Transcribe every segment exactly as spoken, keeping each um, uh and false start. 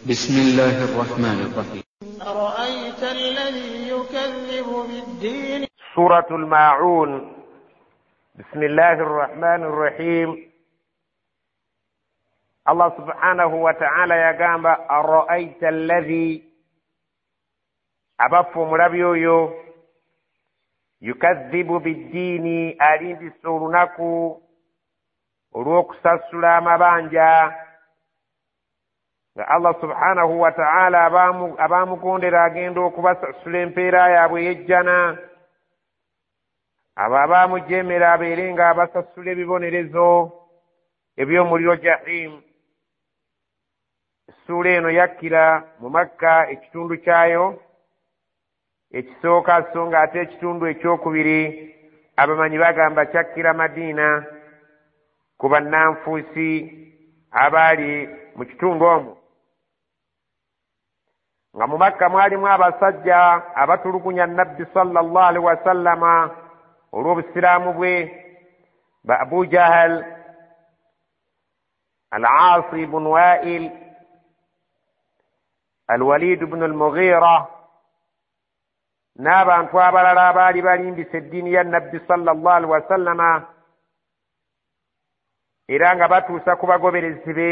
بسم الله الرحمن الرحيم. أرأيت الذي يكذب بالدين. سورة الماعون. بسم الله الرحمن الرحيم. الله سبحانه وتعالى يقام أرأيت الذي أبفو مرابيو يكذب بالدين أرين بسورناكو روك سلام بانجا. Allah subhanahu wa ta'ala abamu abamukondera agenda okubasasula empeera yaabwe yejjana, abo abamujemera abeere nga abasasula ebibonerezo eby'omuliro jahim. Essuula eno yakkira mu Makka ekitundu kyayo ekisooka, so nga ate ekitundu ekyokubiri abamanyi bagamba kyakkira Madiina ku bannanfuusi abaali mu kitundu omwo. Nga mu Makka mwalimu abasajja abatulugunya Nabbi sallallahu alaihi wasallama olw'obusiraamu bwe, ba Abu Jahal, Al-Aas ibn Wa'il, Al-Walid ibn al-Mughira n'abantu abalala abaali balimbisa eddiini ya Nabbi sallallahu alaihi wasallama era nga batuusa ku bagoberezi be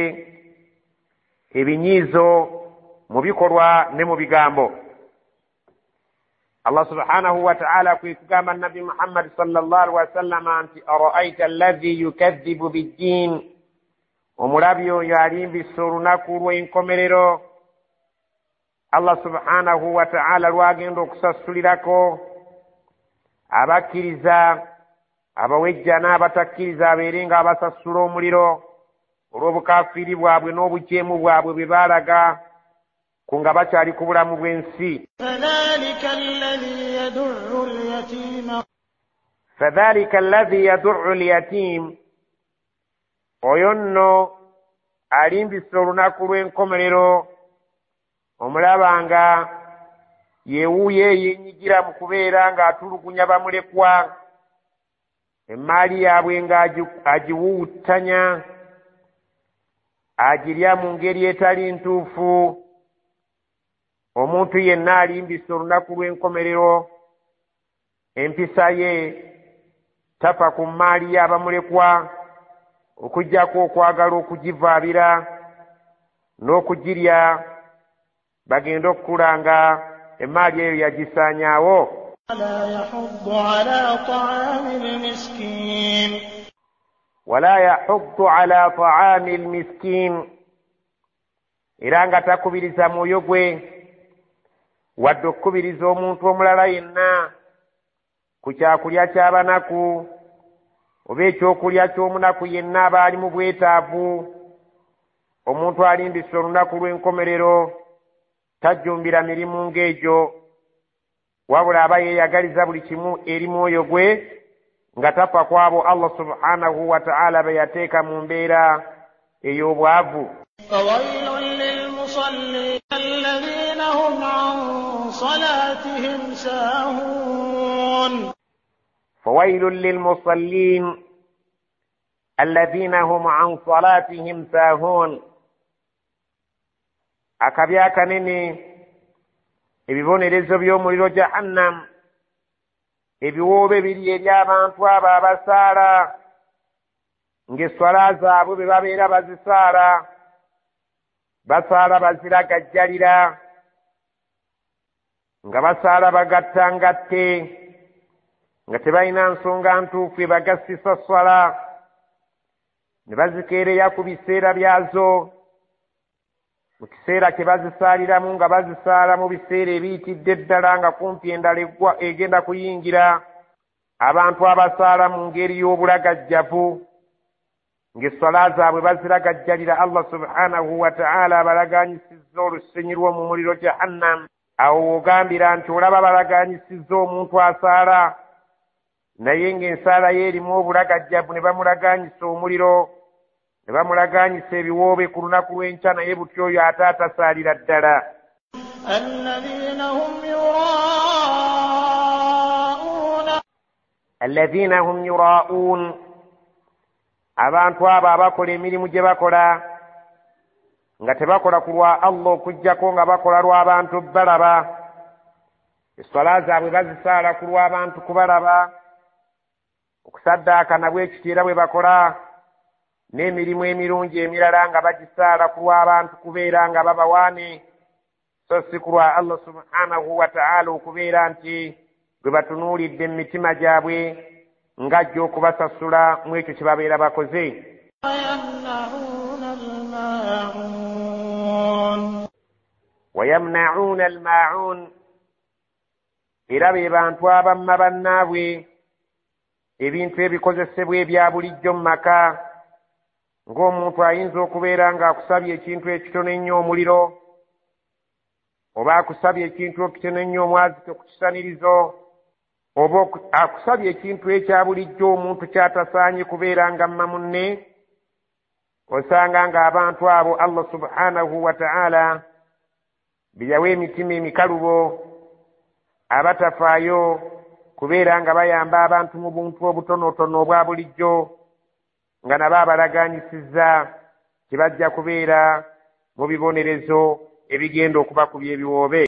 ebinyiizo mu bikolwa ne mu bigambo. Allah subhanahu wa ta'ala kwe kugamba Nabi Muhammad sallallahu alaihi wasallam nti ara'aita alladhi yukadhibu bid-din, omulabi oyo alimbisa olunaku lw'enkomerero. Allah subhanahu wa ta'ala lwagenda okusasulirako abakkiriza, abawejja n'abatakkiriza abeere nga abasasula omuliro olw'obukafiiri bwabwe n'obujeemu bwabwe bwe baalaga ku nga bakyali ku bulamu bw'ensi. فذلك الذي يدع اليتيم. فذلك الذي يدع اليتيم, oyo nno alimbisa olunaku lw'enkomerero omulaba nga yeewuuyo yeenyigira mu kubeera ng'atulugunya bamulekwa, emmaali yaabwe ng'agiwuwuttanya, agirya mu ngeri etali ntuufu. Omuntu yenna alimbisa olunaku lw'enkomerero empisa ye tafa ku mmaali y'abamulekwa okuggyako okwagala okugivaabira n'okugirya, bagenda okukulanga emmaali eyo yagisaanyaawo. ولا يحض على طعام المسكين. ولا يحض على طعام المسكين, era nga takubiriza mwoyo gwe wadde okukubiriza omuntu omulala yenna ku kyakulya ky'abanaku oba ekyokulya ky'omunaku yenna aba ali mu bwetaavu. Omuntu alimbisa olunaku lw'enkomerero tajjumbira mirimu ng'egyo, wabula aba yeeyagaliza buli kimu eri mwoyo gwe nga tafa ku abo Allah subhanahu wa ta'ala be yateeka mu mbeera ey'obwavu. فويل للمصلين الذين هم عن صلاتهم ساهون. فويل للمصلين الذين هم عن صلاتهم ساهون. akabi akanene, ebibonerezo by'omuliro jahannam, ebiwoobe biri eri abantu abo abasaala ng'eswala zaabwe be babeera bazisaala, basaala baziragajjalira, nga basaala bagattangatte, nga tebalina nsonga ntuufu ebagassisa swala, ne bazikeereya ku biseera byazo, mu kiseera kye bazisaaliramu nga bazisaala mu biseera ebiyitidde ddala nga kumpi endala egenda kuyingira. Abantu abasaala mu ngeri y'obulagajjavu ng'eswala zaabwe baziragajjalira, Allah subhanahu wa ta'ala abalaganyisizza olusenyi lw'omu muliro jahannam. Awo wogambira nti olaba balaganyisizza omuntu asaala naye ng'ensaala ye erimu obulagajjavu, ne bamulaganyisa omuliro, ne bamulaganyisa ebiwoobe ku lunaku lw'enkya, naye butyo oyo ate atasaalira ddala. الذين هم يراءون. الذين هم يراءون, abantu abo abakola emirimu gye bakola nga tebakola ku lwa Allah okuggyako nga bakola lw'abantu balaba. Eswala zaabwe bazisaala ku lw'abantu kubalaba. Okusaddaaka nabwe ekityo era bwe bakola n'emirimu emirungi emirala nga bagisaala ku lw'abantu kubeera nga babawaane, so si ku lwa Allah subhanahu wa ta'ala okubeera nti bwe batunuulidde mu mitima gyabwe ng'ajja okubasasula mu ekyo kye babeera bakoze. Wayamna'uuna al-maa'uun, era be bantu abamma bannaabwe ebintu ebikozesebwa ebya bulijjo mu maka. Ng'omuntu ayinza okubeera ng'akusabye ekintu ekitono ennyo omuliro, oba akusabye ekintu ekitono ennyo omwazike ku kisanirizo, oba akusabye ekintu ekya bulijjo omuntu kyatasaanye kubeera nga mma munne, osanga ng'abantu abo Allah subhanahu wa ta'ala biyawa emitima emikalubo, abatafaayo kubeera nga bayamba abantu mu buntu obutonotono obwa bulijjo, nga nabo abalaganyisizza kye bajja kubeera mu bibonerezo ebigenda okubakubya ebiwoobe.